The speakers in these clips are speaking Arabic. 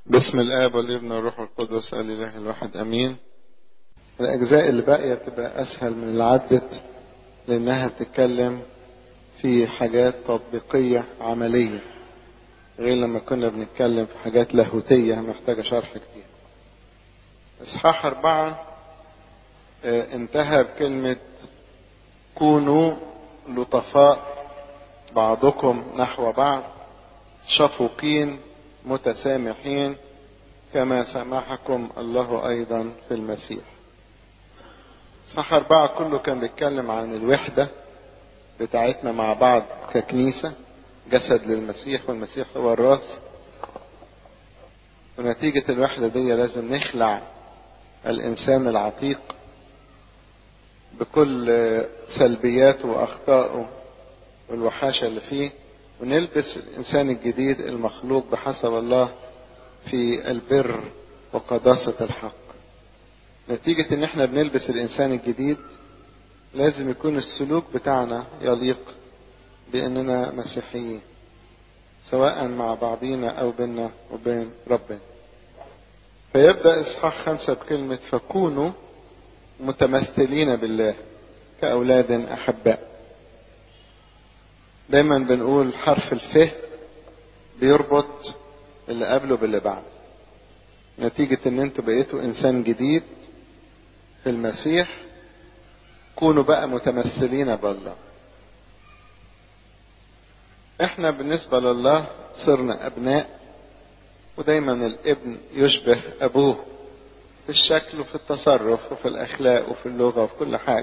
باسم الآب والابن والروح القدس الإله الواحد أمين. الأجزاء اللي باقية تبقى أسهل من اللي عدت، لأنها بتتكلم في حاجات تطبيقية عملية، غير لما كنا بنتكلم في حاجات لاهوتية محتاجة شرح كتير. إصحاح 4 انتهى بكلمة كونوا لطفاء بعضكم نحو بعض، شفوقين متسامحين كما سامحكم الله أيضا في المسيح. إصحاح 4 كله كان بيتكلم عن الوحدة بتاعتنا مع بعض ككنيسة، جسد للمسيح والمسيح هو الراس. ونتيجة الوحدة دي لازم نخلع الإنسان العتيق بكل سلبياته وأخطائه والوحاشة اللي فيه، ونلبس الإنسان الجديد المخلوق بحسب الله في البر وقداسة الحق. نتيجة ان احنا بنلبس الإنسان الجديد لازم يكون السلوك بتاعنا يليق بأننا مسيحيين، سواء مع بعضينا أو بيننا وبين ربنا. فيبدأ إصحاح 5 بكلمة فكونوا متمثلين بالله كأولاد أحباء. دايما بنقول حرف الف بيربط اللي قبله باللي بعد. نتيجة ان انتوا بقيتوا انسان جديد في المسيح، كونوا بقى متمثلين بالله. احنا بالنسبة لله صرنا ابناء، ودايما الابن يشبه ابوه في الشكل وفي التصرف وفي الاخلاق وفي اللغة وفي كل حاجة.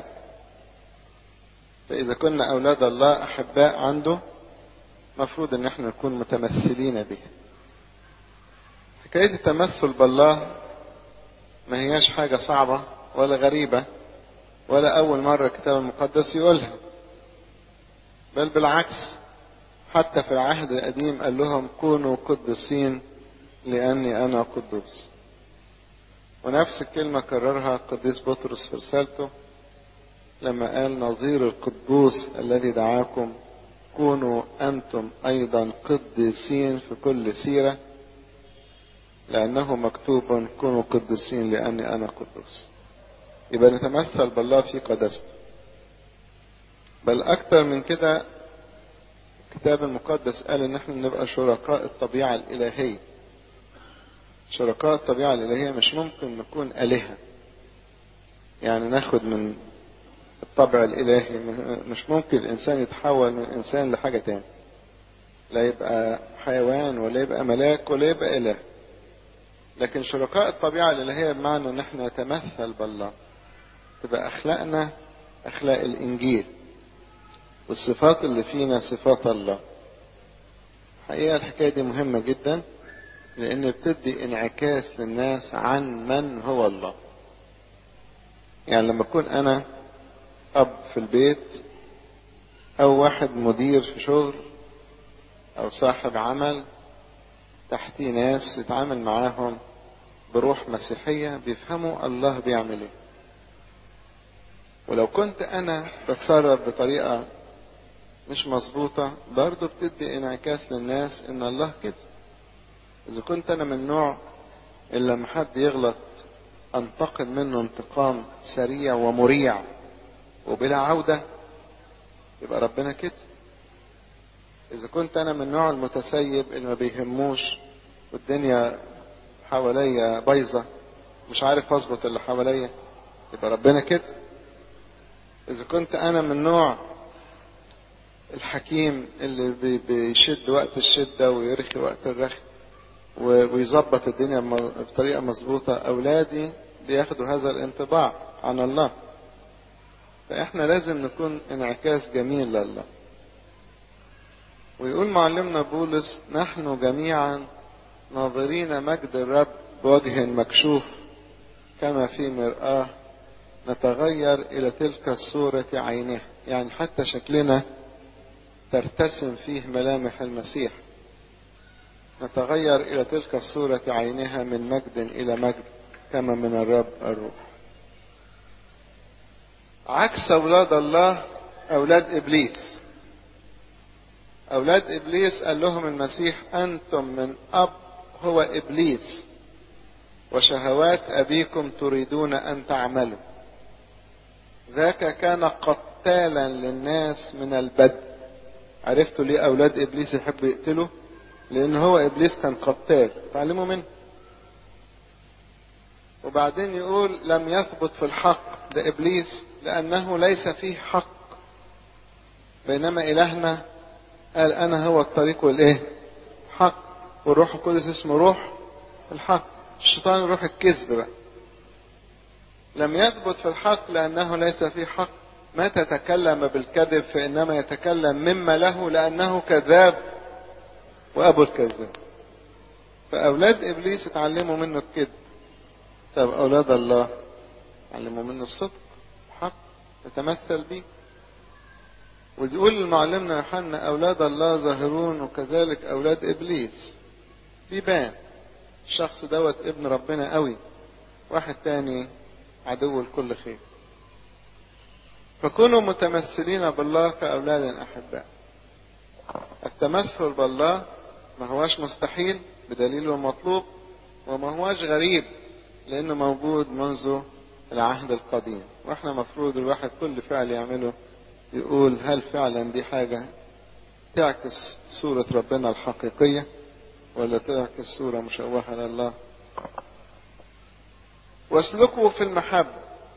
فاذا كنا اولاد الله احباء عنده، مفروض ان احنا نكون متمثلين به. حكاية التمثل بالله ما هياش حاجة صعبة ولا غريبة ولا أول مرة الكتاب المقدس يقولها، بل بالعكس، حتى في العهد القديم قال لهم كونوا قدسين لأني أنا قدوس. ونفس الكلمة كررها القديس بطرس في رسالته لما قال نظير القدوس الذي دعاكم كونوا أنتم أيضا قديسين في كل سيرة، لأنه مكتوب كونوا قديسين لأني أنا قدوس. يبقى نتمثل بالله في قداسته. بل أكتر من كده الكتاب المقدس قال إن احنا نبقى شركاء الطبيعة الإلهية. شركاء الطبيعة الإلهية مش ممكن نكون آلهة، يعني ناخد من الطبع الإلهي. مش ممكن الإنسان يتحول من إنسان لحاجة تاني، لا يبقى حيوان ولا يبقى ملاك ولا يبقى إله. لكن شركاء الطبيعة الإلهية بمعنى إن احنا نتمثل بالله، تبقى أخلاقنا أخلاق الإنجيل، والصفات اللي فينا صفات الله. حقيقة الحكاية دي مهمة جدا، لأن بتدي انعكاس للناس عن من هو الله. يعني لما أكون أنا أب في البيت، أو واحد مدير في شغل، أو صاحب عمل تحتي ناس يتعامل معاهم بروح مسيحية، بيفهموا الله بيعمل ايه. ولو كنت أنا بتصرف بطريقة مش مظبوطة، برضو بتدي انعكاس للناس ان الله كده. اذا كنت انا من نوع اللي لما حد يغلط انتقم منه انتقام سريع ومريع وبلا عودة، يبقى ربنا كده. اذا كنت انا من نوع المتسيب اللي ما بيهموش والدنيا حواليا بايظة مش عارف اظبط اللي حواليا، يبقى ربنا كده. اذا كنت انا من نوع الحكيم اللي بيشد وقت الشدة ويرخي وقت الرخي ويظبط الدنيا بطريقة مظبوطة، أولادي بياخدوا هذا الانطباع عن الله. فإحنا لازم نكون انعكاس جميل لله. ويقول معلمنا بولس نحن جميعا ناظرين مجد الرب بوجه مكشوف كما في مرآة نتغير إلى تلك الصورة عينها. يعني حتى شكلنا ترتسم فيه ملامح المسيح، نتغير إلى تلك الصورة عينها من مجد إلى مجد كما من الرب الروح. عكس أولاد الله أولاد إبليس. أولاد إبليس قال لهم المسيح أنتم من أب هو إبليس وشهوات أبيكم تريدون أن تعملوا. ذاك كان قتالا للناس من البدء. عرفتوا ليه أولاد إبليس يحبوا يقتلوا؟ لأن هو إبليس كان قتال، تعلموا منه. وبعدين يقول لم يثبت في الحق، ده إبليس لأنه ليس فيه حق، بينما إلهنا قال أنا هو الطريق والإيه؟ حق. والروح القدس اسمه روح الحق. الشيطان روح الكذب بقى. لم يثبت في الحق لأنه ليس فيه حق. متى تكلم بالكذب فإنما يتكلم مما له، لأنه كذاب وأبو الكذاب. فأولاد إبليس اتعلموا منه الكذب. طب أولاد الله اتعلموا منه الصدق، الحق، يتمثل به. ويقول المعلمنا يوحنا أولاد الله ظاهرون وكذلك أولاد إبليس. بيبان الشخص دوت ابن ربنا قوي، واحد تاني عدو لكل خير. فكونوا متمثلين بالله كأولاد أحباء. التمثل بالله ما هواش مستحيل بدليل المطلوب، وما هواش غريب لأنه موجود منذ العهد القديم. واحنا مفروض الواحد كل فعل يعمله يقول هل فعلا دي حاجة تعكس صورة ربنا الحقيقية ولا تعكس صورة مشوهة لله. واسلكوا في المحبة.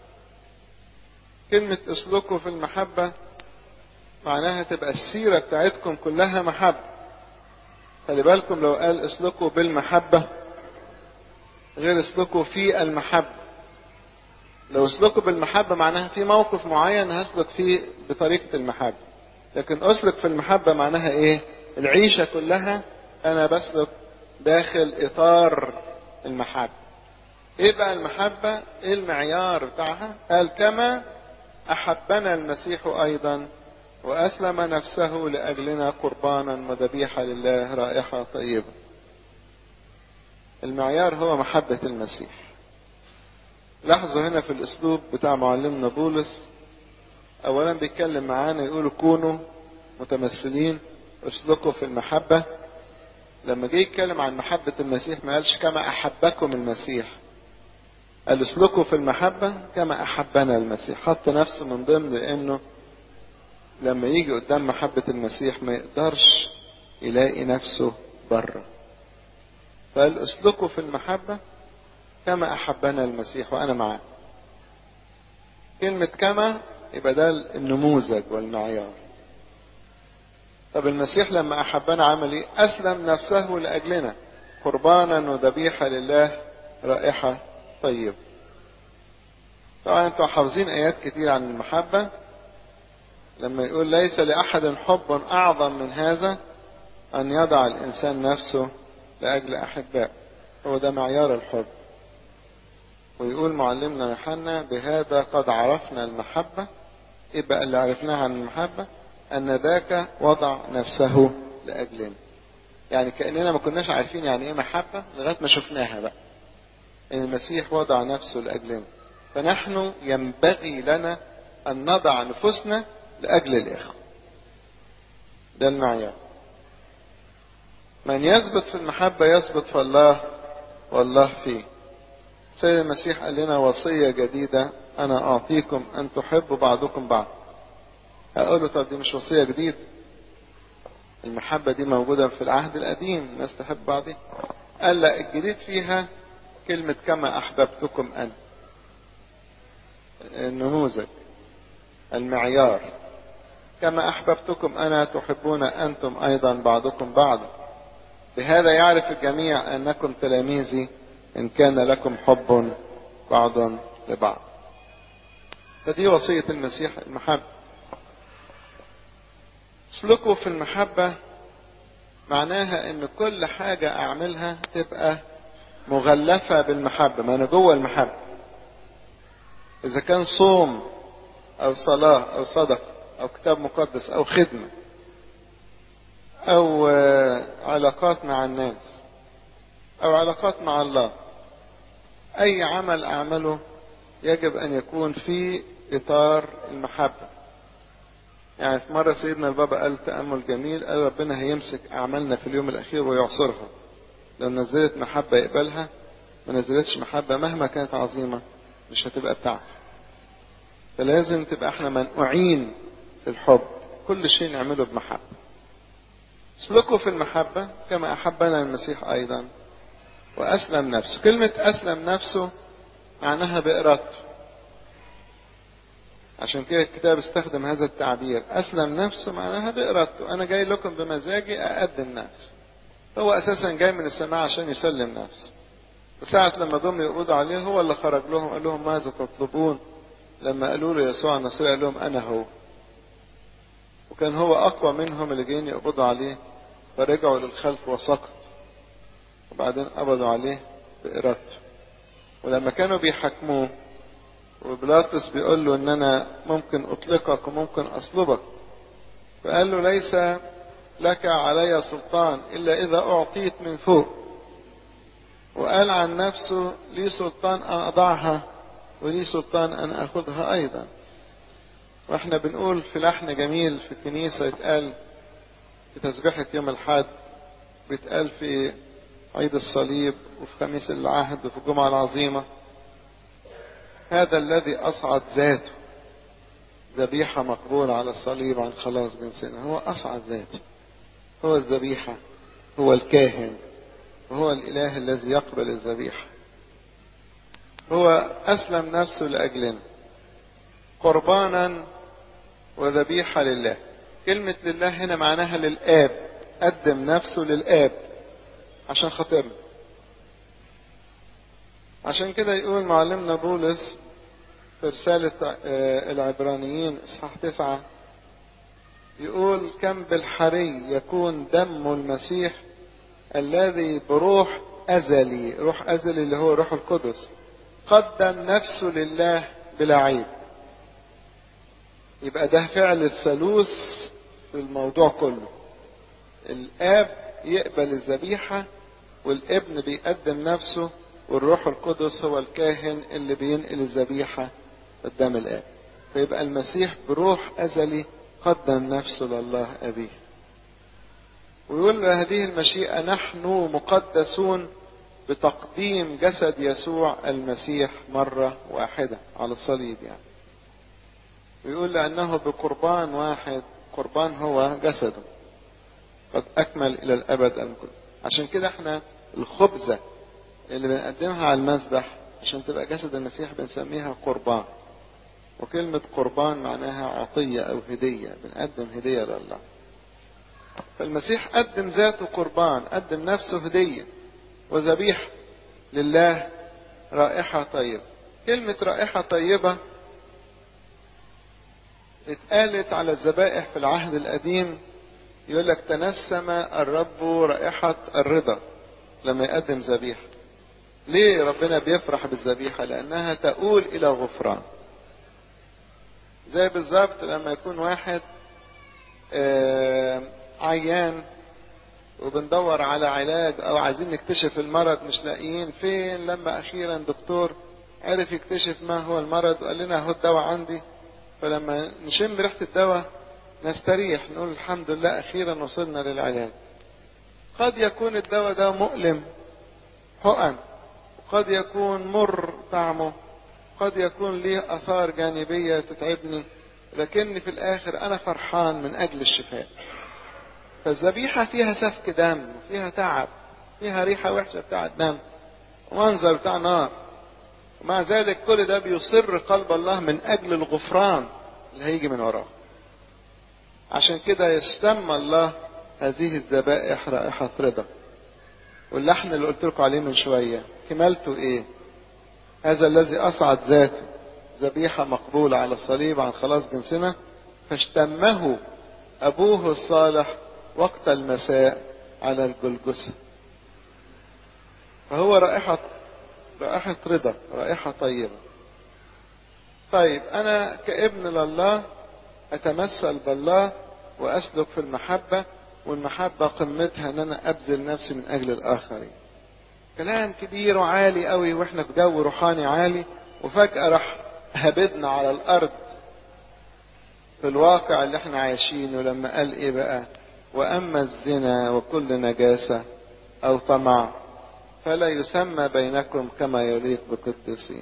كلمة اسلكوا في المحبة معناها تبقى السيرة بتاعتكم كلها محبة. خلي بالكم لو قال اسلكوا بالمحبة غير اسلكوا في المحبة. لو اسلكوا بالمحبة معناها في موقف معين هسلك فيه بطريقة المحبة، لكن اسلك في المحبة معناها ايه؟ العيشة كلها انا بسلك داخل اطار المحبة. ايه بقى المحبة؟ ايه المعيار بتاعها؟ قال كما احبنا المسيح ايضا واسلم نفسه لاجلنا قربانا وذبيحة لله رائحة طيبة. المعيار هو محبة المسيح. لاحظوا هنا في الاسلوب بتاع معلمنا بولس، اولا بيتكلم معانا يقولوا كونوا متمثلين اسلكوا في المحبة. لما جه يتكلم عن محبة المسيح ما قالش كما احبكم المسيح، قال اسلكوا في المحبة كما احبنا المسيح. حط نفسه من ضمن، لانه لما يجي قدام محبة المسيح ما يقدرش يلاقي نفسه بره. فقال اسلكوا في المحبة كما احبنا المسيح وانا معاه. كلمة كما يبقى ده النموذج والمعيار. طب المسيح لما احبنا عمل ايه؟ اسلم نفسه لاجلنا قربانا وذبيحة لله رائحة طيبة. طبعا انتوا حافظين ايات كتير عن المحبة، لما يقول ليس لاحد حب اعظم من هذا ان يضع الانسان نفسه لاجل احبائه. هو ده معيار الحب. ويقول معلمنا يوحنا بهذا قد عرفنا المحبة. ايه بقى اللي عرفناها عن المحبة؟ ان ذاك وضع نفسه لاجلنا. يعني كأننا ما كناش عارفين يعني ايه محبة لغاية ما شفناها بقى، ان المسيح وضع نفسه لاجلنا. فنحن ينبغي لنا ان نضع نفوسنا لاجل الاخوة. ده المعيار. من يثبت في المحبة يثبت في الله والله فيه. سيد المسيح قال لنا وصية جديدة انا اعطيكم ان تحبوا بعضكم بعض. هقول له طب دي مش وصية جديدة، المحبة دي موجودة في العهد القديم، الناس تحب بعضها. قال لا، الجديد فيها كلمة كما احببتكم انا. النموذج، المعيار، كما احببتكم انا تحبون انتم ايضا بعضكم بعضا. بهذا يعرف الجميع انكم تلاميذي ان كان لكم حب بعض لبعض. فدي وصية المسيح، المحبة. اسلكوا في المحبة معناها ان كل حاجة اعملها تبقى مغلفة بالمحبة، ما انا جوه المحبة. اذا كان صوم او صلاة او صدقة او كتاب مقدس او خدمة او علاقات مع الناس او علاقات مع الله، اي عمل اعمله يجب ان يكون في اطار المحبة. يعني في مرة سيدنا البابا قال تأمل جميل، قال ربنا هيمسك اعمالنا في اليوم الاخير ويعصرها. لو نزلت محبة يقبلها، ما نزلتش محبة مهما كانت عظيمة مش هتبقى بتاعته. فلازم تبقى احنا منقوعين في الحب، كل شيء نعمله بمحبة. اسلكوا في المحبة كما أحبنا المسيح أيضا وأسلم نفسه. كلمة أسلم نفسه معناها بإرادته، عشان كده الكتاب استخدم هذا التعبير. أسلم نفسه معناها بإرادته، أنا جاي لكم بمزاجي أقدم نفسي. هو أساسا جاي من السماء عشان يسلم نفسه. وساعة لما جم يقبضوا عليه هو اللي خرج لهم قال لهم ماذا تطلبون؟ لما قالوا له يسوع الناصري قال لهم أنا هو. وكان هو أقوى منهم اللي جايين يقبضوا عليه، فرجعوا للخلف وسقطوا، وبعدين قبضوا عليه بإرادته. ولما كانوا بيحاكموه وبيلاطس بيقول له ان انا ممكن اطلقك وممكن اصلبك، فقال له ليس لك علي سلطان الا اذا اعطيت من فوق. وقال عن نفسه لي سلطان ان اضعها ولي سلطان ان اخذها ايضا. واحنا بنقول في لحن جميل في الكنيسة يتقال في تسبيحة يوم الحد، بيتقال في عيد الصليب وفي خميس العهد وفي الجمعة العظيمة: هذا الذي أصعد ذاته ذبيحة مقبولة على الصليب عن خلاص جنسنا. هو أصعد ذاته، هو الذبيحة، هو الكاهن، وهو الإله الذي يقبل الذبيحة. هو أسلم نفسه لأجلنا قربانا وذبيحة لله. كلمة لله هنا معناها للآب، قدم نفسه للآب عشان خاطرنا. عشان كده يقول معلمنا بولس في رسالة العبرانيين اصحاح 9، يقول كم بالحري يكون دم المسيح الذي بروح أزلي، روح أزلي اللي هو روح القدس، قدم نفسه لله بلا عيب. يبقى ده فعل الثالوث في الموضوع كله. الآب يقبل الذبيحة، والابن بيقدم نفسه، والروح القدس هو الكاهن اللي بينقل الذبيحة قدام الآب. فيبقى المسيح بروح أزلي قدم نفسه لله أبيه. ويقول هذه المشيئة نحن مقدسون بتقديم جسد يسوع المسيح مرة واحدة على الصليب يعني. ويقول لأنه بقربان واحد، قربان هو جسده، قد أكمل إلى الأبد المكل. عشان كده احنا الخبزة اللي بنقدمها على المذبح عشان تبقى جسد المسيح بنسميها قربان. وكلمة قربان معناها عطية أو هدية، بنقدم هدية لله. فالمسيح قدم ذاته قربان، قدم نفسه هدية وذبيحة لله، رائحة طيبة. كلمة رائحة طيبة اتقالت على الذبائح في العهد القديم. يقول لك تنسم الرب رائحة الرضا لما يقدم ذبيحة. ليه ربنا بيفرح بالذبيحة؟ لأنها تؤول إلى غفران. زي بالظبط لما يكون واحد عيان وبندور على علاج او عايزين نكتشف المرض مش لاقيين فين، لما اخيرا دكتور عرف يكتشف ما هو المرض وقال لنا اهو الدواء عندي. فلما نشم ريحة الدواء نستريح، نقول الحمد لله اخيرا وصلنا للعلاج. قد يكون الدواء ده مؤلم حقن، وقد يكون مر طعمه، قد يكون ليه اثار جانبية تتعبني، لكن في الاخر انا فرحان من اجل الشفاء. فالذبيحة فيها سفك دم، فيها تعب، فيها ريحة وحشة بتاع دم ومنظر بتاع نار، ومع ذلك كل ده بيصر قلب الله من اجل الغفران اللي هيجي من وراه. عشان كده يسمى الله هذه الذبائح رائحة رضا. واللحن اللي قلت لكم عليه من شوية كمالته ايه؟ هذا الذي اصعد ذاته ذبيحة مقبولة على الصليب عن خلاص جنسنا، فاشتمه ابوه الصالح وقت المساء على الجلجثة. فهو رائحة رضا، رائحة طيبة. طيب أنا كابن لله أتمثل بالله وأسلك في المحبة، والمحبة قمتها أن أنا أبذل نفسي من أجل الآخرين. كلام كبير وعالي قوي وإحنا في جو روحاني عالي، وفجأة راح هبدنا على الأرض في الواقع اللي احنا عايشينه. لما قال إيه بقى؟ وأما الزنا وكل نجاسة أو طمع فلا يسمى بينكم كما يليق بقديسين.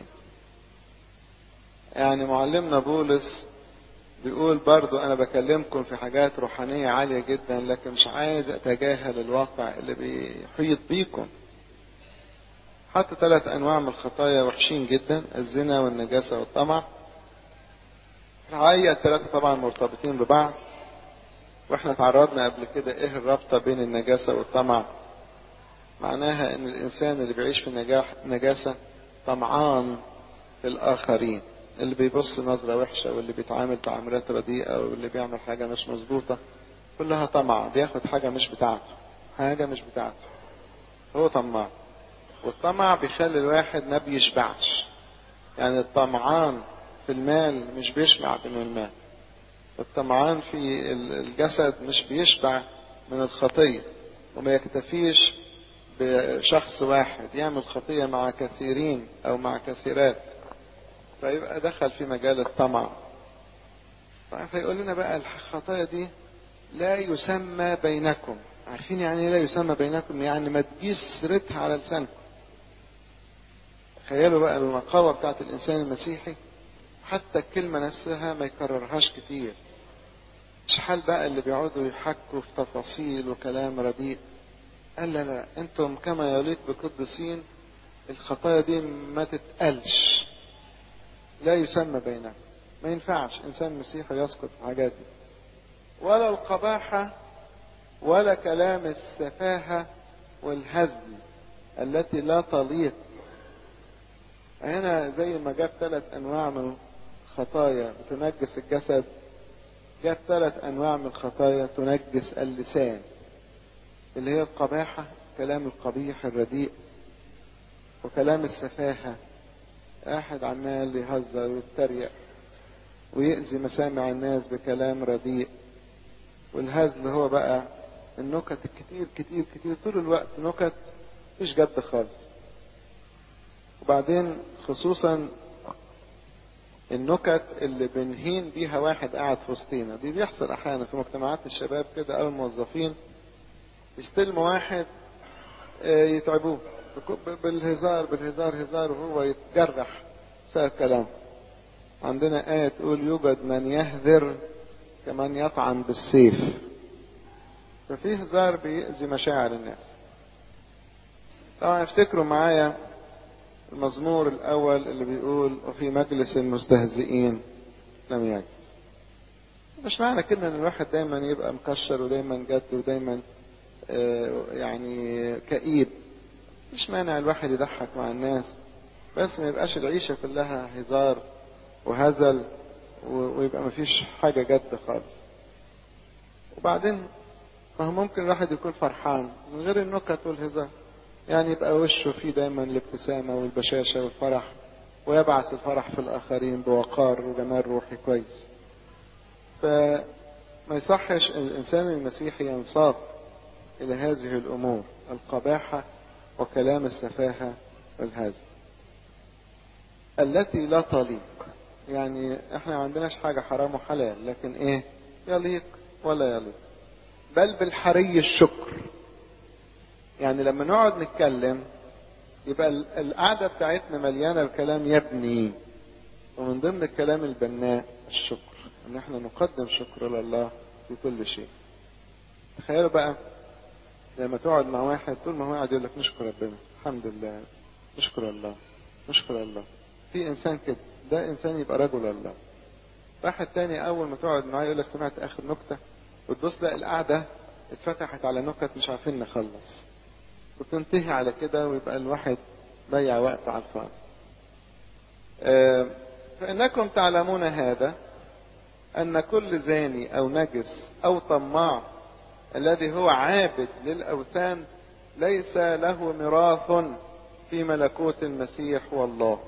يعني معلمنا بولس بيقول برضو أنا بكلمكم في حاجات روحانية عالية جدا، لكن مش عايز أتجاهل الواقع اللي بيحيط بيكم. حتى 3 أنواع من الخطايا وحشين جدا: الزنا والنجاسة والطمع. الحقيقة ال3 طبعا مرتبطين ببعض، واحنا تعرضنا قبل كده ايه الرابطة بين النجاسة والطمع. معناها ان الانسان اللي بيعيش في نجاسة طمعان في الاخرين، اللي بيبص نظرة وحشة واللي بيتعامل تعاملات رديئة واللي بيعمل حاجة مش مظبوطة، كلها طمع، بياخد حاجة مش بتاعته، هو طماع. والطمع بيخلي الواحد ما بيشبعش، يعني الطمعان في المال مش بيشبع من المال، الطمعان في الجسد مش بيشبع من الخطية، وما يكتفيش بشخص واحد، يعمل خطية مع كثيرين أو مع كثيرات، فيبقى دخل في مجال الطمع. فيقول لنا بقى الخطايا دي لا يسمى بينكم. عارفين يعني لا يسمى بينكم؟ يعني ما تجيش سيرتها على لسانكم. تخيلوا بقى النقاوة بتاعت الإنسان المسيحي، حتى الكلمة نفسها ما يكررهاش كتير. مش حال بقى اللي بيقعدوا يحكوا في تفاصيل وكلام رديء. قال لا، انتم كما يليق بقدسين، الخطايا دي ما تتقلش، لا يسمى بينكم. ما ينفعش انسان مسيحي يسقط في الحاجات دي، ولا القباحة ولا كلام السفاهة والهزل التي لا تليق. هنا زي ما جاب 3 أنواع من الخطايا تنجس الجسد، جاب 3 أنواع من الخطايا تنجس اللسان، اللي هي القباحة، كلام القبيح الرديء، وكلام السفاهة، واحد عمال يهزر ويتريق ويأذي مسامع الناس بكلام رديء. والهزل هو بقى النكت الكتير كتير كتير طول الوقت، نكت مش جد خالص. وبعدين خصوصا النكت اللي بنهين بيها واحد قاعد في وسطينا، دي بيحصل احيانا في مجتمعات الشباب كده، او الموظفين يستلموا واحد يتعبوه بالهزار وهو يتجرح بسبب كلامه. عندنا آية تقول يوجد من يهذر كمن يطعن بالسيف. ففي هزار بيأذي مشاعر الناس. طبعا افتكروا معايا المزمور الأول اللي بيقول وفي مجلس المستهزئين لم يجلس. مش معنى كده ان الواحد دايما يبقى مكشر ودايما جد ودايما يعني كئيب. مش مانع الواحد يضحك مع الناس، بس ما يبقاش العيشة كلها هزار وهزل ويبقى ما فيش حاجة جد خالص. وبعدين ما هو ممكن الواحد يكون فرحان من غير النكت والهزار، يعني يبقى وشه فيه دايما الابتسامة والبشاشة والفرح، ويبعث الفرح في الآخرين بوقار وجمال روحي كويس. فما يصحش الإنسان المسيحي ينصاف إلى هذه الأمور، القباحة وكلام السفاهة والهزل التي لا تليق. يعني احنا ما عندناش حاجة حرام وحلال، لكن ايه يليق ولا يليق. بل بالحري الشكر. يعني لما نقعد نتكلم يبقى القعدة بتاعتنا مليانة بكلام يبني، ومن ضمن الكلام البناء الشكر، ان احنا نقدم شكر لله في كل شيء. تخيلوا بقى لما تقعد مع واحد طول ما هو قاعد يقول لك نشكر ربنا، الحمد لله، نشكر الله، نشكر الله. في انسان كده، ده انسان يبقى رجل الله. واحد تاني اول ما تقعد معاه يقول لك سمعت اخر نكتة، وتبص لا القعدة اتفتحت على نكت مش عارفين نخلص، وتنتهي على كده، ويبقى الواحد ضيع وقت على الفاضي. فإنكم تعلمون هذا أن كل زاني أو نجس أو طماع الذي هو عابد للأوثان ليس له ميراث في ملكوت المسيح والله.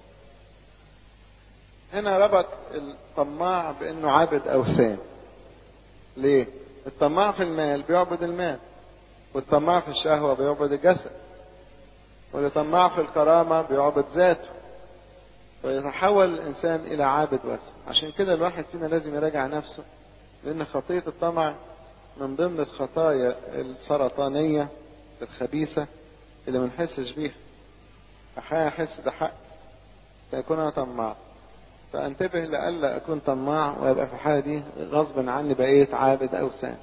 هنا ربط الطماع بأنه عابد أوثان. ليه؟ الطماع في المال بيعبد المال، والطماع في الشهوة بيعبد الجسد، والطماع في الكرامة بيعبد ذاته، فيتحول الإنسان إلى عابد بس. عشان كده الواحد فينا لازم يراجع نفسه، لأن خطية الطمع من ضمن الخطايا السرطانية الخبيثة اللي ما نحسش بيها. أحيانا أحس ده حق فيكون أنا طماع، فأنتبه لألا أكون طماع ويبقى في الحالة دي غصبا عني بقيت عابد أوثان.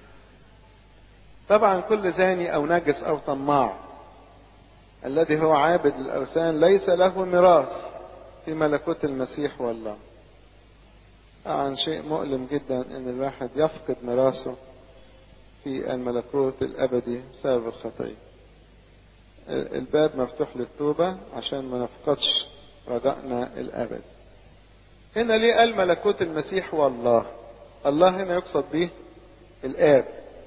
طبعا كل زاني أو نجس أو طماع الذي هو عابد للأوثان ليس له ميراث في ملكوت المسيح والله. طبعا شيء مؤلم جدا ان الواحد يفقد ميراثه في الملكوت الابدي بسبب الخطيه. الباب مفتوح للتوبه عشان ما نفقدش رجائنا الابدي. هنا ليه قال ملكوت المسيح والله؟ الله هنا يقصد به الاب،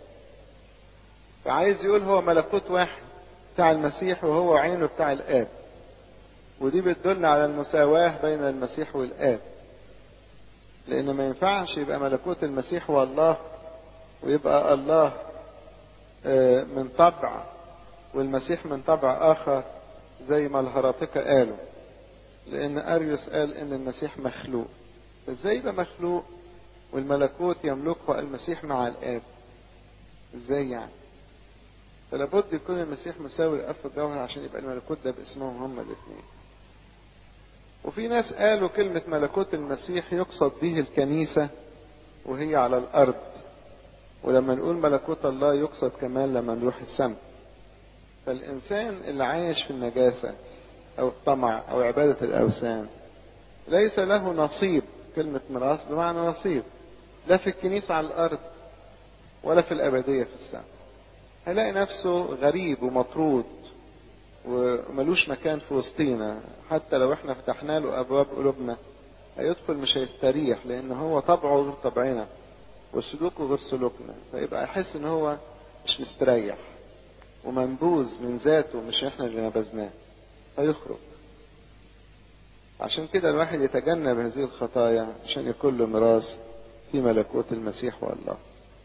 فعايز يقول هو ملكوت واحد بتاع المسيح وهو عينه بتاع الاب، ودي بتدل على المساواة بين المسيح والآب، لأن ما ينفعش يبقى ملكوت المسيح والله ويبقى الله من طبع والمسيح من طبع آخر زي ما الهراطقة قالوا، لأن أريوس قال إن المسيح مخلوق. إزاي يبقى مخلوق والملكوت يملكه المسيح مع الآب؟ إزاي يعني؟ فلابد يكون المسيح مساوي للآب في الجوهر عشان يبقى الملكوت ده باسمهم هما الاثنين. وفي ناس قالوا كلمة ملكوت المسيح يقصد به الكنيسة وهي على الأرض، ولما نقول ملكوت الله يقصد كمان لما نروح السماء. فالإنسان اللي عايش في النجاسة أو الطمع أو عبادة الأوثان ليس له نصيب، كلمة ميراث بمعنى نصيب، لا في الكنيسة على الأرض ولا في الأبدية في السماء. هيلاقي نفسه غريب ومطرود وملوش مكان في وسطينا. حتى لو احنا فتحنا له ابواب قلوبنا هيدخل مش هيستريح، لان هو طبعه غير طبعنا وسلوكه غير سلوكنا، فيبقى يحس ان هو مش مستريح ومنبوذ من ذاته، مش احنا اللي نبذناه، فيخرج. عشان كده الواحد يتجنب هذه الخطايا عشان يكون له ميراث في ملكوت المسيح والله.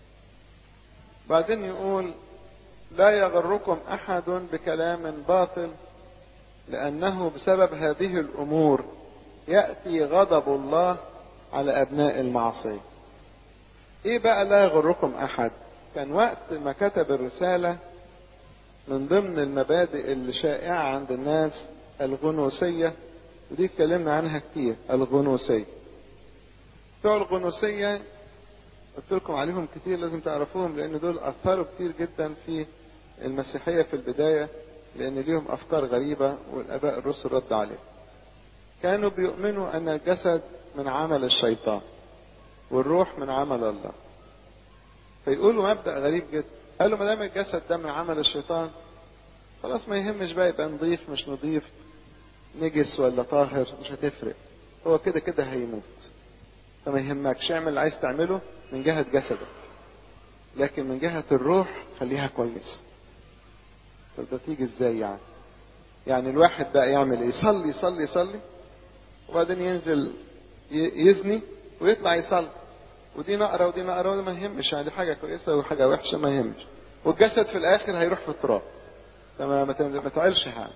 بعدين يقول لا يغركم أحد بكلام باطل لأنه بسبب هذه الأمور يأتي غضب الله على أبناء المعصية. إيه بقى لا يغركم أحد؟ كان وقت ما كتب الرسالة من ضمن المبادئ اللي شائعة عند الناس الغنوسية، ودي اتكلمنا عنها كتير. الغنوسية، بتوع الغنوسية قلت لكم عليهم كتير، لازم تعرفوهم لأن دول أثروا كتير جدا في المسيحية في البداية، لأن ليهم أفكار غريبة والآباء الرسل رد عليهم. كانوا بيؤمنوا أن الجسد من عمل الشيطان والروح من عمل الله. فيقولوا مبدأ غريب جدا، قالوا ما دام الجسد ده من عمل الشيطان خلاص ما يهمش بقى يبقى نضيف مش نضيف، نجس ولا طاهر، مش هتفرق، هو كده كده هيموت، فما يهمكش اعمل اللي عايز تعمله من جهة جسدك، لكن من جهة الروح خليها كويسة. طب ده تيجي ازاي يعني؟ يعني الواحد بقى يعمل ايه؟ يصلي يصلي يصلي وبعدين ينزل يزني ويطلع يصلي، ودي نقرة ودي نقرة، وده ما يهمش، يعني دي حاجة كويسة وحاجة وحشة ما يهمش، والجسد في الآخر هيروح في التراب، ما تعقلش حاجة.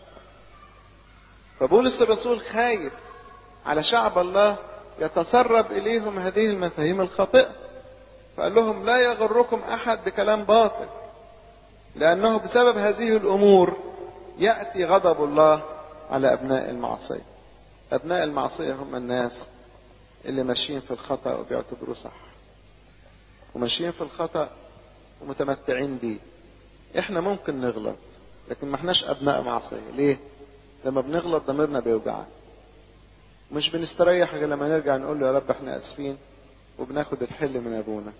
فبولس الرسول خايف على شعب الله يتسرب إليهم هذه المفاهيم الخاطئة، فقال لهم لا يغركم أحد بكلام باطل لأنه بسبب هذه الأمور يأتي غضب الله على أبناء المعصية. أبناء المعصية هم الناس اللي ماشيين في الخطأ وبيعتبروه صح، وماشيين في الخطأ ومتمتعين بيه. احنا ممكن نغلط لكن ما احناش أبناء معصية. ليه؟ لما بنغلط ضميرنا بيوجعنا، مش بنستريح غير لما نرجع نقول له يا رب احنا اسفين وبناخد الحل من ابونا،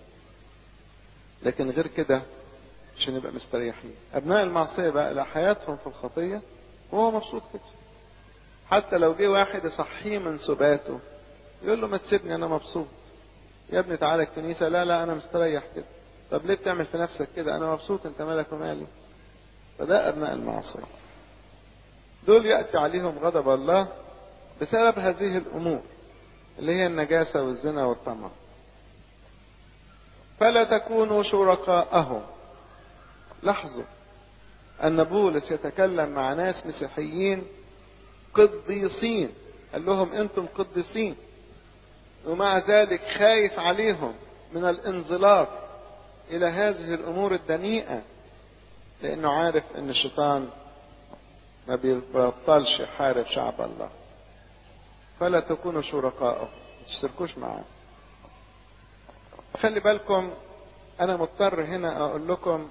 لكن غير كده مش هنبقى مستريحين. ابناء المعصيه بقى لا حياتهم في الخطيه وهو مبسوط كده، حتى لو جه واحد يصحيه من سباته يقول له ما تسيبني انا مبسوط، يا ابني تعالى الكنيسه، لا انا مستريح كده، طب ليه بتعمل في نفسك كده، انا مبسوط، انت مالك ومالي. فده ابناء المعصيه، دول ياتي عليهم غضب الله بسبب هذه الامور اللي هي النجاسة والزنا والطمع. فلا تكونوا شركاءهم. لاحظوا أن بولس يتكلم مع ناس مسيحيين قديسين، قال لهم أنتم قديسين، ومع ذلك خايف عليهم من الانزلاق إلى هذه الأمور الدنيئة، لأنه عارف أن الشيطان ما بيبطلش يحارب شعب الله. فلا تكونوا شركاءه، ما تشتركوش معاه. خلي بالكم، انا مضطر هنا اقول لكم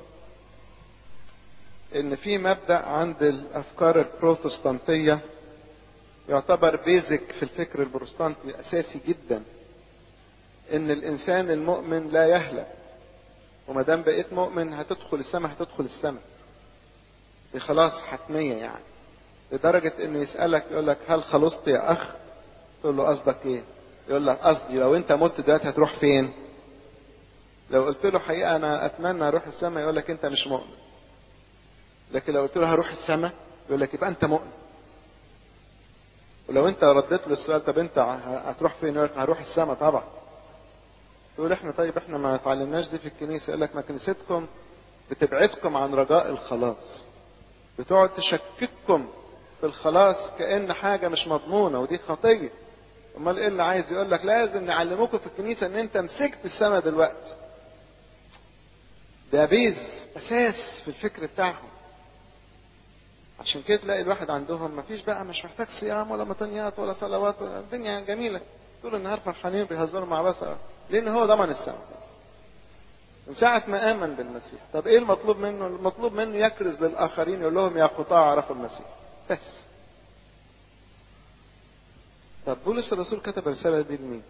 ان في مبدأ عند الافكار البروتستانتية يعتبر بيزك في الفكر البروتستانتي اساسي جدا، ان الانسان المؤمن لا يهلك، وما دام بقيت مؤمن هتدخل السماء هتدخل السماء، دي خلاص حتمية يعني. لدرجة انه يسألك يقول لك هل خلصت يا اخ؟ تقول له قصدك ايه؟ يقول لك قصدي لو انت مت دلوقتي هتروح فين؟ لو قلت له حقيقة انا اتمنى اروح السماء يقول لك انت مش مؤمن. لكن لو قلت له هروح السماء يقول لك يبقى انت مؤمن. ولو انت رديت له السؤال طب انت هتروح فين؟ يقول لك هروح السماء طبعا. تقول احنا طيب احنا ما اتعلمناش دي في الكنيسة. يقول لك ما كنيستكم بتبعدكم عن رجاء الخلاص، بتقعد تشكككم في الخلاص كأن حاجة مش مضمونة، ودي خطية. امال ايه اللي عايز يقول لك لازم نعلموكم في الكنيسة ان انت مسكت السماء دلوقتي. ده بيز اساس في الفكر بتاعهم. عشان كده تلاقي الواحد عندهم مفيش بقى، مش محتاج صيام ولا مطنيات ولا صلوات، الدنيا جميلة طول النهار فرحانين بيهزروا مع بصر، لان هو ضمن السماء من ساعة ما آمن بالمسيح. طب ايه المطلوب منه؟ المطلوب منه يكرز للآخرين يقول لهم يا قطاع عرفوا المسيح بس. طب بولس الرسول كتب الرسالة دي لمين؟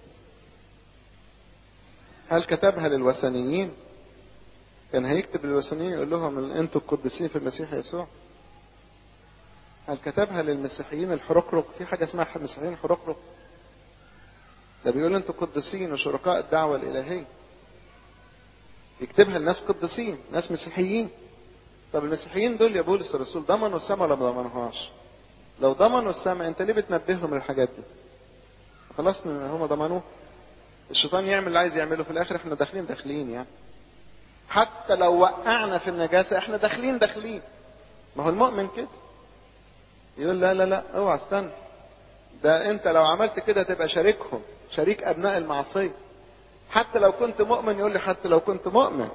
هل كتبها للوثنيين؟ كان هيكتب للوثنيين يقول لهم انتوا القديسين في المسيح يسوع؟ هل كتبها للمسيحيين الحرقرق؟ في حاجة اسمها مسيحيين حرقرق؟ ده بيقول انتوا قديسين وشركاء الدعوة الإلهية. يكتبها لناس قديسين، ناس مسيحيين. طب المسيحيين دول يا بولس الرسول ضمنوا السماء ولا ما ضمنوهاش؟ لو ضمنوا السماء انت ليه بتنبههم للحاجات دي؟ خلاص هم ضمنوه. الشيطان يعمل اللي عايز يعمله، في الاخر احنا داخلين يعني. حتى لو وقعنا في النجاسة احنا داخلين. ما هو المؤمن كده يقول لا لا لا اوعى استنى، ده انت لو عملت كده تبقى شريكهم، شريك ابناء المعصية. حتى لو كنت مؤمن، يقول لي حتى لو كنت مؤمن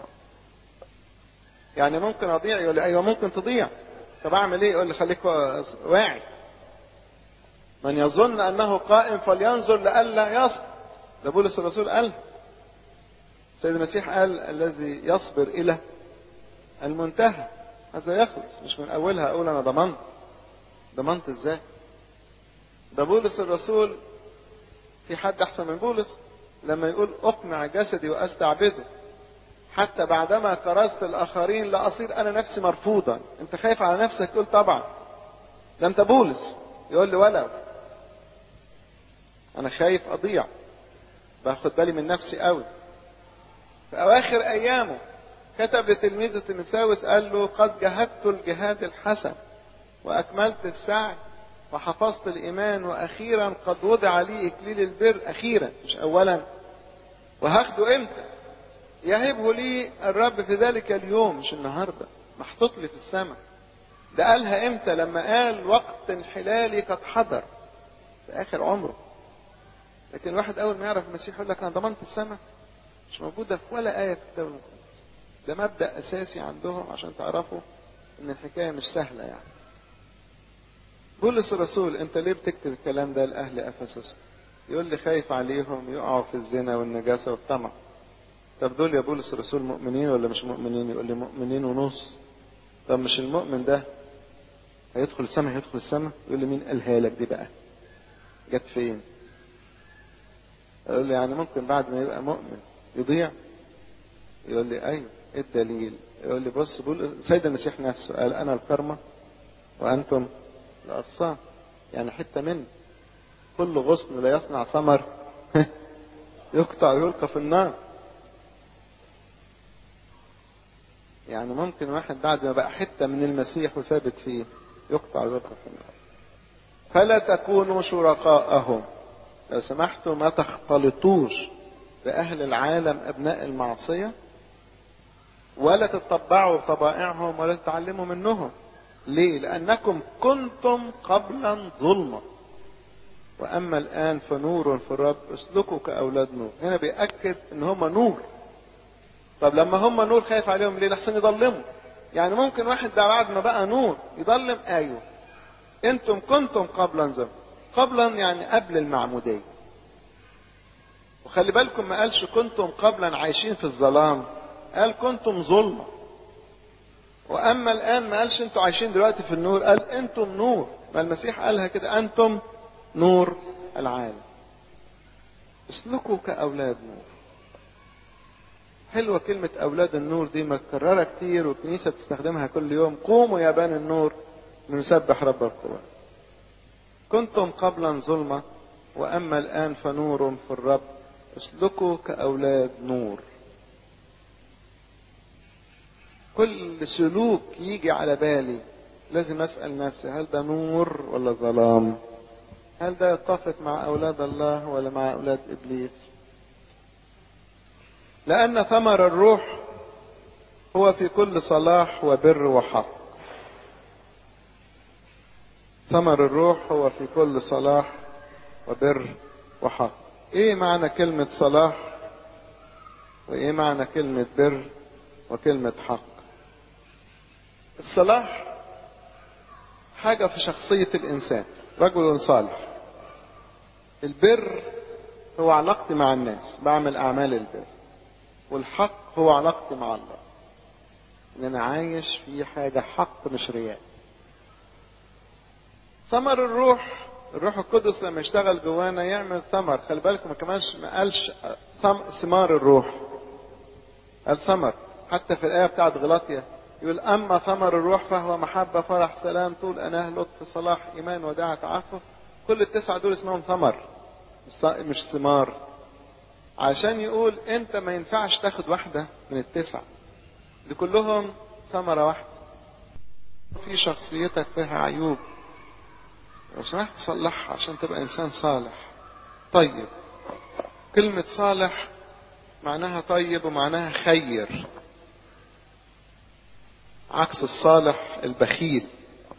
يعني ممكن اضيع. يقول لي ايوه ممكن تضيع. طب اعمل ايه؟ يقول لي خليك واعي. من يظن انه قائم فلينظر لئلا يسقط. ده بولس الرسول قال. سيد المسيح قال الذي يصبر الى المنتهى هذا يخلص. مش من اولها اقول انا ضمنت ازاي؟ ده بولس الرسول في حد احسن من بولس لما يقول اقمع جسدي واستعبده حتى بعدما كرزت الاخرين لا اصير انا نفسي مرفوضا. انت خايف على نفسك؟ تقول طبعا. ده انت بولس. يقول لي ولو انا خايف اضيع، باخد بالي من نفسي قوي. في اواخر ايامه كتب لتلميذه تيموثاوس قال له قد جهدت الجهاد الحسن واكملت السعي وحفظت الايمان، واخيرا قد وضع لي اكليل البر. اخيرا مش اولا. وهاخده امتى؟ يهبه لي الرب في ذلك اليوم، مش النهارده. محطوط لي في السماء. ده قالها امتى؟ لما قال وقت انحلالي قد حضر، في اخر عمره. لكن الواحد اول ما يعرف المسيح يقول لك انا ضمنت السماء. مش موجوده في ولا ايه في الكتاب المقدس. ده مبدأ اساسي عندهم عشان تعرفوا ان الحكايه مش سهله يعني. بولس الرسول انت ليه بتكتب الكلام ده لاهل افسس؟ يقول لي خايف عليهم يقعوا في الزنا والنجاسه والطمع. طب دول يا بولس الرسول مؤمنين ولا مش مؤمنين؟ يقول لي مؤمنين ونص. طب مش المؤمن ده هيدخل السماء؟ يقول لي مين قالها لك دي بقى؟ جت فين؟ اقول لي يعني ممكن بعد ما يبقى مؤمن يضيع؟ يقول لي ايوه. ايه الدليل؟ يقول لي بص، سيد المسيح نفسه قال انا الكرمة وانتم الاغصان. يعني حتة مني. كل غصن لا يصنع ثمر يقطع ويلقى في النار. يعني ممكن واحد بعد ما بقى حتة من المسيح وثابت فيه يقطع ويلقى في النار. فلا تكونوا شركاءهم. لو سمحتوا ما تختلطوش بأهل العالم أبناء المعصية، ولا تتبعوا طبائعهم ولا تتعلموا منهم. ليه؟ لأنكم كنتم قبلا ظلمة وأما الآن فنور في الرب، اسلكوا كأولاد نور. هنا بيأكد إن هم نور. طب لما هم نور خايف عليهم ليه؟ لحسن يضلموا. يعني ممكن واحد ده بعد ما بقى نور يضلم. ايوه انتم كنتم قبلا ظلم. قبلا يعني قبل المعمودية. وخلي بالكم ما قالش كنتم قبلا عايشين في الظلام، قال كنتم ظلمة. واما الان ما قالش انتم عايشين دلوقتي في النور، قال انتم نور. ما المسيح قالها كده، انتم نور العالم. اسلكوا كاولاد نور. حلوة كلمة اولاد النور دي، متكررة كتير والكنيسة بتستخدمها كل يوم. قوموا يا بني النور نسبح رب القوات. كنتم قبلا ظلمة واما الان فنور في الرب. اسلكوا كاولاد نور. كل سلوك يجي على بالي لازم اسأل نفسي، هل ده نور ولا ظلام؟ هل ده يتفق مع اولاد الله ولا مع اولاد ابليس؟ لان ثمر الروح هو في كل صلاح وبر وحق. ثمر الروح هو في كل صلاح وبر وحق. ايه معنى كلمة صلاح وايه معنى كلمة بر وكلمة حق؟ الصلاح حاجة في شخصية الانسان، رجل صالح. البر هو علاقتي مع الناس، بعمل اعمال البر. والحق هو علاقتي مع الله، ان انا عايش في حاجة حق مش رياء. ثمر الروح، الروح القدس لما يشتغل جوانا يعمل ثمر. خلي بالكم ما قالش ثمار الروح، قال ثمر. حتى في الآية بتاعت غلاطيا يقول اما ثمر الروح فهو محبة فرح سلام طول اناه لطف صلاح ايمان وداعة تعفف. كل التسعة دول اسمهم ثمر مش ثمار. عشان يقول انت ما ينفعش تاخد واحدة من التسعة دي، كلهم ثمرة واحدة. في شخصيتك فيها عيوب، لو سمحت تصلحها عشان تبقى انسان صالح. طيب، كلمة صالح معناها طيب ومعناها خير. عكس الصالح البخيل.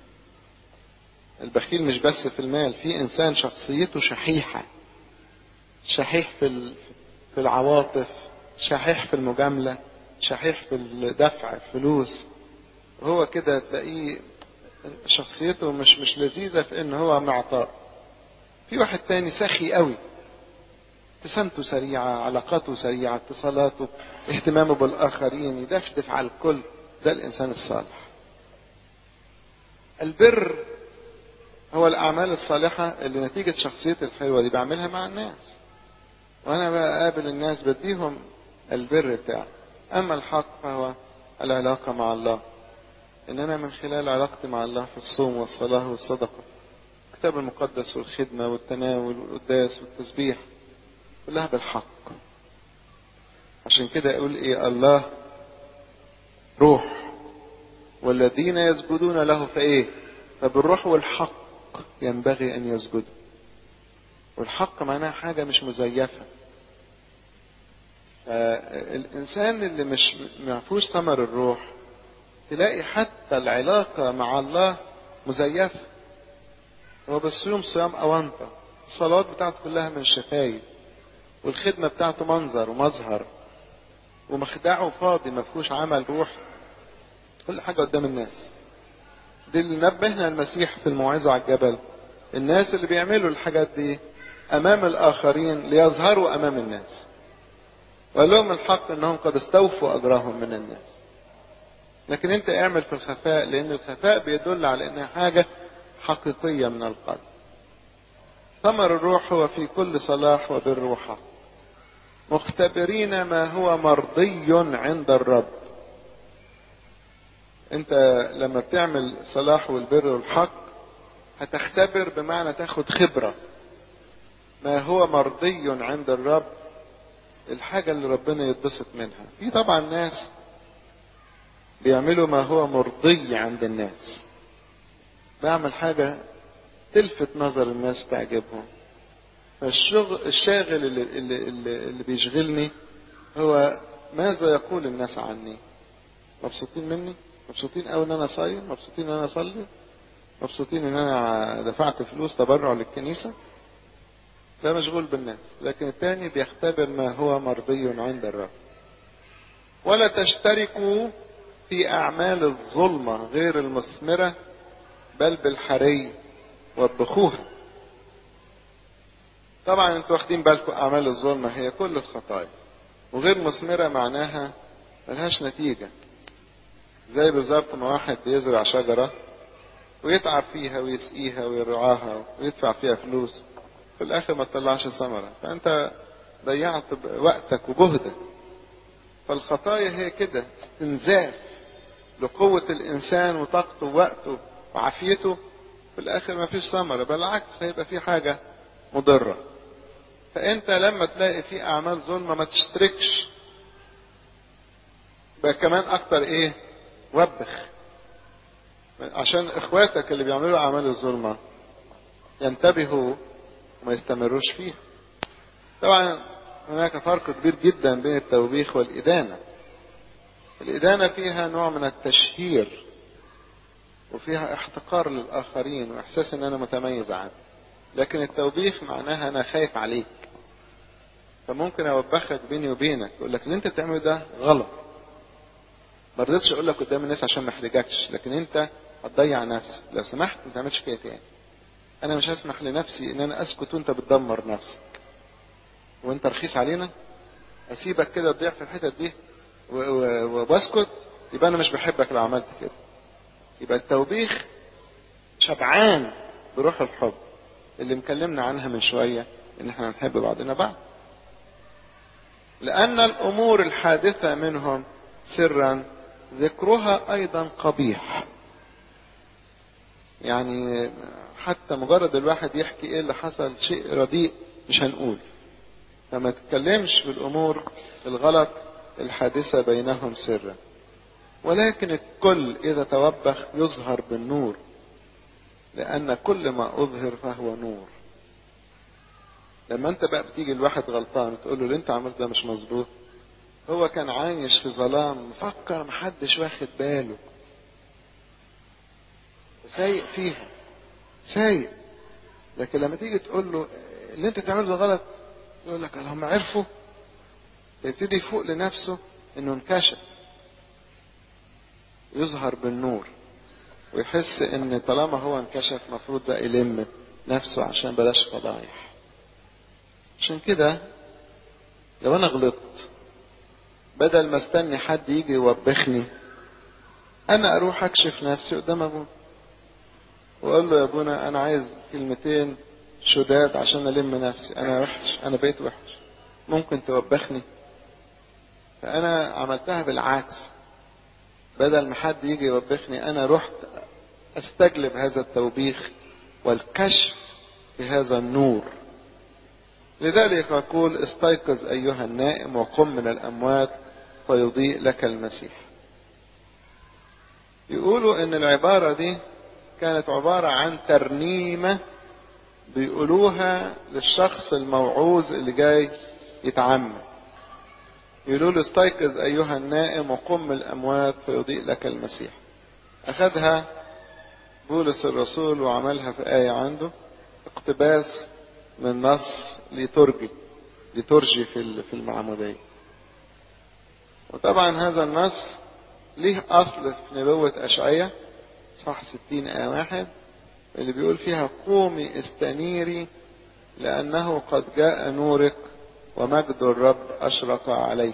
البخيل مش بس في المال، في انسان شخصيته شحيحة، شحيح في العواطف، شحيح في المجاملة، شحيح في الدفع الفلوس. هو كده تلاقيه شخصيته مش لذيذة في ان هو معطاء. في واحد تاني سخي قوي، ابتسامته سريعة، علاقاته سريعة، اتصالاته، اهتمامه بالاخرين، يدفدف على الكل. ده الانسان الصالح. البر هو الاعمال الصالحة اللي نتيجة شخصيتي الحلوة دي بعملها مع الناس، وانا بقابل الناس بديهم البر بتاعي. اما الحق فهو العلاقة مع الله، ان انا من خلال علاقتي مع الله في الصوم والصلاة والصدقة، الكتاب المقدس والخدمة والتناول والقداس والتسبيح، كلها بالحق. عشان كده يقول ايه؟ الله روح والذين يسجدون له فايه؟ فبالروح والحق ينبغي ان يسجدوا. والحق معناها حاجة مش مزيفة. فالانسان اللي مش معفوش ثمر الروح تلاقي حتى العلاقة مع الله مزيفة. هو بصيوم صيام أونطة، الصلوات بتاعته كلها من شفايف، والخدمة بتاعته منظر ومظهر، ومخدعه فاضي ما فيهوش عمل روح، كل حاجة قدام الناس. دي اللي نبهنا المسيح في الموعظة على الجبل، الناس اللي بيعملوا الحاجات دي أمام الآخرين ليظهروا أمام الناس، وقال لهم الحق أنهم قد استوفوا أجرهم من الناس. لكن انت اعمل في الخفاء، لان الخفاء بيدل على انها حاجة حقيقية من القلب. ثمر الروح هو في كل صلاح وبر وحق، مختبرين ما هو مرضي عند الرب. انت لما بتعمل صلاح والبر والحق هتختبر، بمعنى تاخد خبرة ما هو مرضي عند الرب، الحاجة اللي ربنا يتبسط منها. في طبعا ناس بيعملوا ما هو مرضي عند الناس، بعمل حاجة تلفت نظر الناس وتعجبهم. الشاغل اللي بيشغلني هو ماذا يقول الناس عني. مبسوطين مني؟ مبسوطين قوي ان انا صايم؟ مبسوطين ان انا اصلي؟ مبسوطين ان انا دفعت فلوس تبرع للكنيسة؟ ده مشغول بالناس. لكن الثاني بيختبر ما هو مرضي عند الرب. ولا تشتركوا في أعمال الظلمة غير المثمرة بل بالحري وبخوها. طبعا انتوا واخدين بالكم أعمال الظلمة هي كل الخطايا، وغير مثمرة معناها ملهاش نتيجة. زي بالظبط ما واحد بيزرع شجرة ويتعب فيها ويسقيها ويرعاها ويدفع فيها فلوس، في الآخر ما تطلعش ثمرة، فأنت ضيعت وقتك وجهدك. فالخطايا هي كده استنزاف لقوة الإنسان وطاقته ووقته وعافيته، في الآخر ما فيش ثمرة، بل العكس هيبقى في حاجة مضرة. فأنت لما تلاقي في أعمال ظلمة ما تشتركش، بقى كمان أكتر إيه؟ وبخ، عشان إخواتك اللي بيعملوا أعمال الظلمة ينتبهوا وما يستمروش فيها. طبعا هناك فرق كبير جدا بين التوبيخ والإدانة. الإدانة فيها نوع من التشهير وفيها احتقار للآخرين وإحساس إن أنا متميز عنه، لكن التوبيخ معناها أنا خايف عليك، فممكن أوبخك بيني وبينك، أقول لك اللي أنت بتعمله ده غلط، ما رضيتش أقول لك قدام الناس عشان ما أحرجكش، لكن أنت هتضيع نفسك، لو سمحت ما تعملش كده تاني. أنا مش هسمح لنفسي إن أنا أسكت وأنت بتدمر نفسك، وأنت رخيص علينا، أسيبك كده تضيع في الحتت دي وبسكت، يبقى أنا مش بحبك لو عملت كده. يبقى التوبيخ شبعان بروح الحب اللي مكلمنا عنها من شوية، إن احنا نحب بعضنا بعض. لأن الأمور الحادثة منهم سرا ذكرها أيضا قبيح. يعني حتى مجرد الواحد يحكي إيه اللي حصل شيء رديء مش هنقول، فما تتكلمش في الأمور الغلط الحادثة بينهم سرا. ولكن الكل إذا توبخ يظهر بالنور، لأن كل ما أظهر فهو نور. لما أنت بقى بتيجي الواحد غلطان وتقول له اللي أنت عملته ده مش مظبوط، هو كان عايش في ظلام مفكر محدش واخد باله، سايق فيها سايق. لكن لما تيجي تقول له اللي أنت تعمله ده غلط، يقول لك هم عرفوا، يبتدي يفوق لنفسه إنه انكشف، يظهر بالنور، ويحس ان طالما هو انكشف مفروض بقى يلم نفسه عشان بلاش فضايح. عشان كده لو انا غلطت، بدل ما استني حد يجي يوبخني، انا اروح اكشف نفسي قدام ابونا واقول له يا ابونا انا عايز كلمتين شداد عشان الم نفسي، انا وحش، انا بقيت وحش، ممكن توبخني؟ فانا عملتها بالعكس، بدل ما حد يجي يوبخني انا رحت استجلب هذا التوبيخ والكشف بهذا النور. لذلك يقول استيقظ أيها النائم وقم من الأموات فيضيء لك المسيح. يقولوا ان العبارة دي كانت عبارة عن ترنيمة بيقولوها للشخص الموعوظ اللي جاي يتعمد. يقولوا له استيقظ أيها النائم وقم من الأموات فيضيء لك المسيح. أخذها بولس الرسول وعملها في آية عنده، اقتباس من نص ليتورجي في المعمودية. وطبعا هذا النص ليه أصل في نبوة أشعية صح 60 آية 1 اللي بيقول فيها قومي استنيري لأنه قد جاء نورك ومجد الرب أشرق عليك.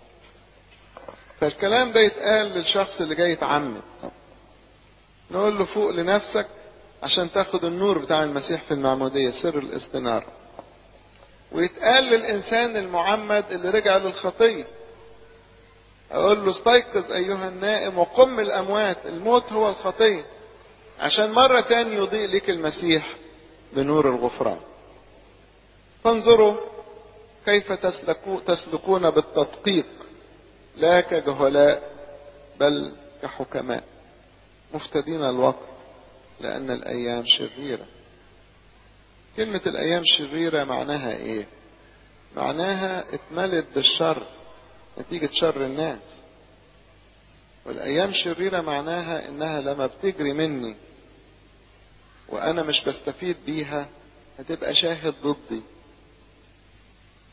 فالكلام ده يتقال للشخص اللي جاي يتعمد، نقول له فوق لنفسك عشان تاخد النور بتاع المسيح في المعمودية، سر الاستنارة. ويتقال للإنسان المعمد اللي رجع للخطية، أقول له استيقظ أيها النائم وقم من الأموات، الموت هو الخطية، عشان مرة تاني يضيء لك المسيح بنور الغفران. فانظروا كيف تسلكون بالتدقيق لا كجهلاء بل كحكماء مفتدين الوقت لأن الأيام شريرة. كلمة الأيام شريرة معناها إيه؟ معناها اتملت بالشر نتيجة شر الناس. والأيام شريرة معناها إنها لما بتجري مني وأنا مش بستفيد بيها هتبقى شاهد ضدي.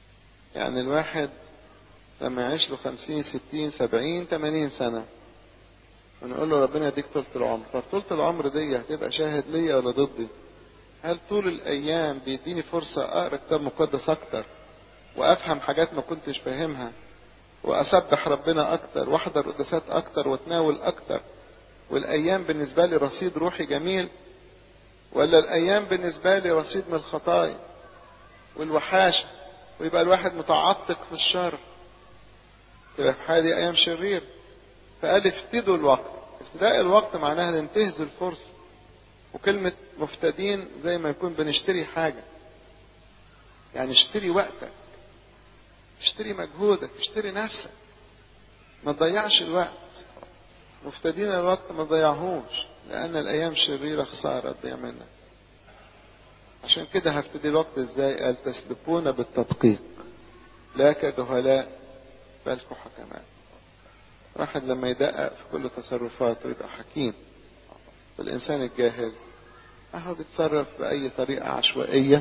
يعني الواحد لما يعيش له 50 60 70 80 سنة ونقول له ربنا يديك طولة العمر. طب طولة العمر دي هتبقى شاهد ليا ولا ضدي؟ هل طول الأيام بيديني فرصة أقرأ كتاب مقدس أكتر وأفهم حاجات ما كنتش فاهمها وأسبح ربنا أكتر وأحضر قداسات أكتر وأتناول أكتر، والأيام بالنسبة لي رصيد روحي جميل، ولا الأيام بالنسبة لي رصيد من الخطايا والوحاشة ويبقى الواحد متعطق في الشر، تبقى في هذه أيام شرير؟ فقال افتدوا الوقت. افتداء الوقت معناها ننتهز الفرصة، وكلمة مفتدين زي ما يكون بنشتري حاجة، يعني اشتري وقتك، اشتري مجهودك، اشتري نفسك، ما تضيعش الوقت. مفتدين الوقت ما تضيعهوش، لأن الأيام شريرة خسارة تضيع منك. عشان كده هفتدي الوقت ازاي؟ قال تسلكون بالتدقيق لا كجهلاء بل كحكماء. واحد لما يدقق في كل تصرفاته يبقى حكيم. والإنسان الجاهل أهو بيتصرف بأي طريقة عشوائية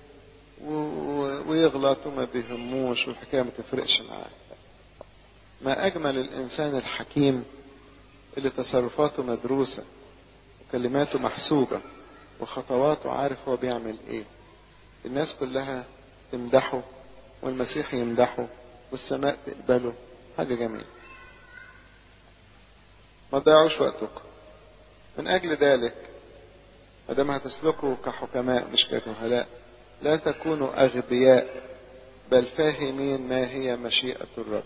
ويغلط وما بيهموش والحكاية ما تفرقش معاه. ما أجمل الإنسان الحكيم اللي تصرفاته مدروسة وكلماته محسوبة وخطواته عارف هو بيعمل ايه. الناس كلها تمدحه والمسيح يمدحه والسماء تقبله، حاجة جميلة. ما تضيعوش وقتكم. من أجل ذلك ما دام هتسلكوا كحكماء مش كجهلاء، لا تكونوا أغبياء بل فاهمين ما هي مشيئة الرب.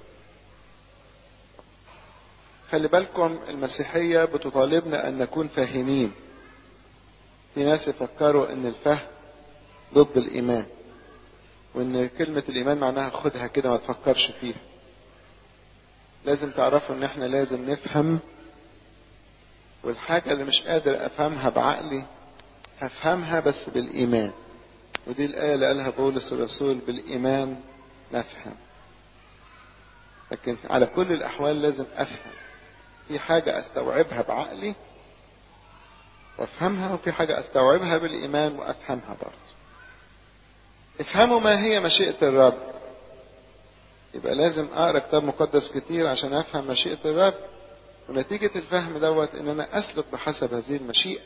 خلي بالكم المسيحية بتطالبنا أن نكون فاهمين. في ناس يفكروا أن الفهم ضد الإيمان، وأن كلمة الإيمان معناها خدها كده ما تفكرش فيها. لازم تعرفوا أن احنا لازم نفهم، والحاجة اللي مش قادر أفهمها بعقلي هفهمها بس بالإيمان. ودي الآية اللي قالها بولس الرسول: بالإيمان نفهم. لكن على كل الأحوال لازم أفهم. في حاجة أستوعبها بعقلي وأفهمها، وفي حاجة أستوعبها بالإيمان وأفهمها برضه. افهموا ما هي مشيئة الرب. يبقى لازم أقرأ كتاب مقدس كتير عشان أفهم مشيئة الرب، ونتيجة الفهم دوت إن أنا أسلك بحسب هذه المشيئة.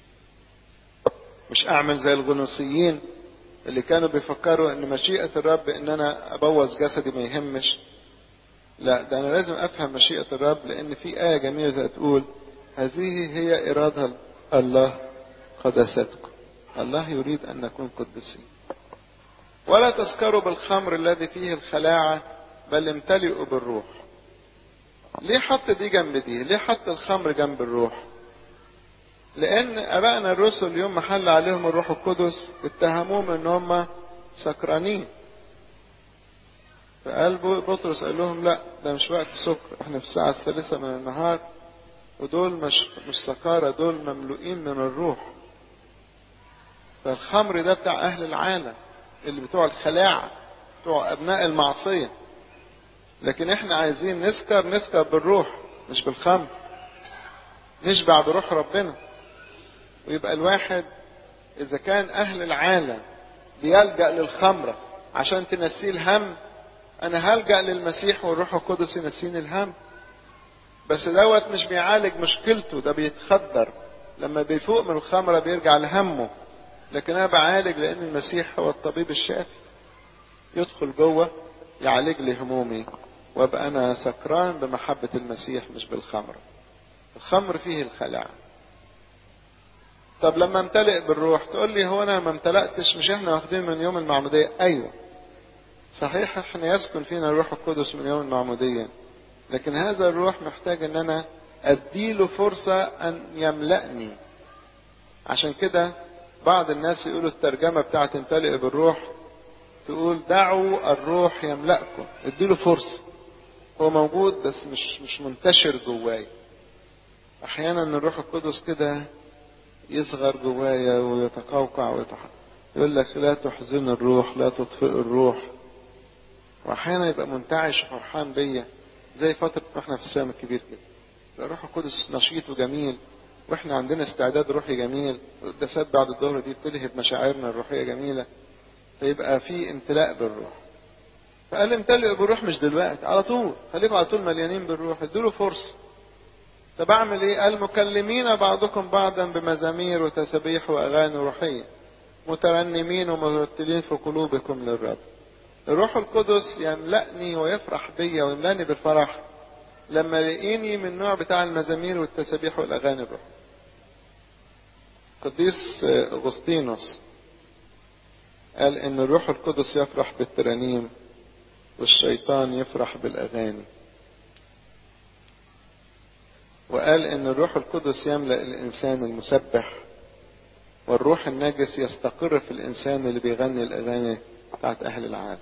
مش أعمل زي الغنوصيين اللي كانوا بيفكروا إن مشيئة الرب إن أنا أبوظ جسدي ما يهمش. لا، ده أنا لازم أفهم مشيئة الرب، لأن في آية جميلة تقول: هذه هي إرادة الله قداستكم. الله يريد أن نكون قدسين. ولا تسكروا بالخمر الذي فيه الخلاعة بل امتلئوا بالروح. ليه حط دي جنب دي؟ ليه حط الخمر جنب الروح؟ لأن أبائنا الرسل يوم ما حل عليهم الروح القدس اتهموهم إن هم سكرانين. فقال بطرس قال لهم: لا، ده مش وقت سكر، احنا في الساعة 3 من النهار، ودول مش سكارى، دول مملوئين من الروح. فالخمر ده بتاع أهل العالم، اللي بتوع الخلاعة، بتوع أبناء المعصية. لكن احنا عايزين نسكر بالروح مش بالخمر، نشبع بروح ربنا. ويبقى الواحد إذا كان أهل العالم بيلجأ للخمرة عشان تنسيه الهم، أنا هلجأ للمسيح والروح القدس ينسيني الهم. بس دوت مش بيعالج مشكلته، ده بيتخدر. لما بيفوق من الخمرة بيرجع لهمه. لكن أنا بعالج لأن المسيح هو الطبيب الشافي، يدخل جوه يعالج لي همومي، وابقى أنا سكران بمحبة المسيح مش بالخمر. الخمر فيه الخلاعة. طب لما امتلئ بالروح تقول لي: هو أنا ما امتلأتش؟ مش احنا واخدين من يوم المعمودية؟ أيوة صحيح، احنا يسكن فينا الروح القدس من يوم المعمودية، لكن هذا الروح محتاج ان انا اديله فرصة ان يملأني. عشان كده بعض الناس يقولوا الترجمة بتاعت امتلئ بالروح تقول: دعوا الروح يملأكم. اديله فرصة، هو موجود بس مش منتشر جواي. احيانا الروح القدس كده يصغر جوايا ويتقوقع يقول لك: لا تحزن الروح، لا تطفئ الروح. واحيانا يبقى منتعش وفرحان بيا زي فترة ما احنا في السام الكبير كده، يبقى الروح القدس نشيط وجميل، واحنا عندنا استعداد روحي جميل. القداسات بعد الظهر دي بتلهب مشاعرنا الروحية جميلة، فيبقى في امتلاء بالروح. فقال امتلئوا بالروح مش دلوقتي، على طول، خليكم على طول مليانين بالروح، ادوا له فرصة. طب اعمل ايه؟ قال مكلمين بعضكم بعضا بمزامير وتسابيح واغاني روحيه مترنمين ومرتلين في قلوبكم للرب. الروح القدس يملأني ويفرح بيا ويملأني بالفرح لما يلاقيني من النوع بتاع المزامير والتسابيح والاغاني الروحيه. قديس اغسطينوس قال ان الروح القدس يفرح بالترانيم والشيطان يفرح بالاغاني. وقال ان الروح القدس يملأ الانسان المسبح والروح النجس يستقر في الانسان اللي بيغني الاغاني بتاعت اهل العالم.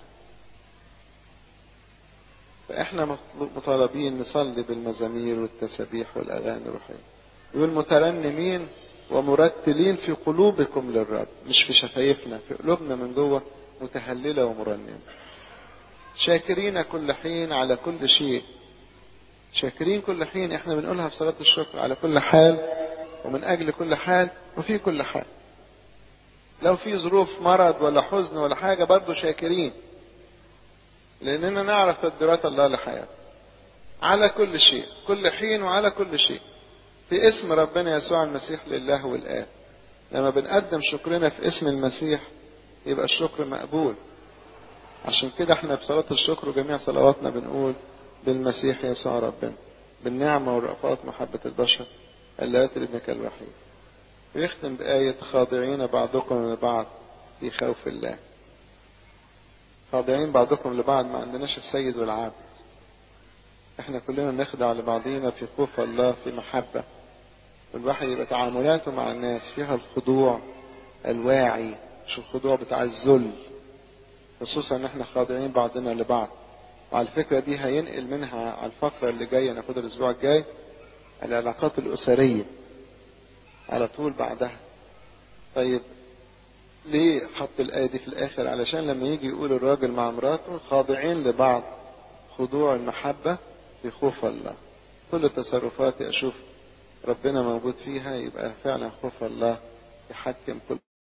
فاحنا مطالبين نصلي بالمزامير والتسابيح والاغاني الروحيه. يقول مترنمين ومرتلين في قلوبكم للرب، مش في شفايفنا، في قلوبنا من جوه متهلله ومرنمه. شاكرين كل حين على كل شيء. شاكرين كل حين احنا بنقولها في صلاه الشكر، على كل حال ومن اجل كل حال وفي كل حال. لو في ظروف مرض ولا حزن ولا حاجه برضه شاكرين، لاننا نعرف تدبيرات الله لحياتنا. على كل شيء، كل حين وعلى كل شيء، في اسم ربنا يسوع المسيح لله والآب. لما بنقدم شكرنا في اسم المسيح يبقى الشكر مقبول. عشان كده احنا في صلاة الشكر وجميع صلواتنا بنقول بالمسيح يسوع ربنا، بالنعمة والرأفات محبة البشر التي لابنك الوحيد. ويختم بآية خاضعين بعضكم لبعض في خوف الله. خاضعين بعضكم لبعض، ما عندناش السيد والعبد، احنا كلنا نخضع لبعضينا في خوف الله، في محبة. والواحد يبقى تعاملاته مع الناس فيها الخضوع الواعي، مش الخضوع بتاع الذل، خصوصا ان احنا خاضعين بعضنا لبعض. وعلى الفكرة دي هينقل منها على الفقرة اللي جاية ناخدها الاسبوع الجاي، العلاقات الاسرية على طول بعدها. طيب ليه حط الآية دي في الآخر؟ علشان لما يجي يقول الراجل مع مراته خاضعين لبعض خضوع المحبة في خوف الله. كل تصرفاتي أشوف ربنا موجود فيها، يبقى فعلا خوف الله يحكم كل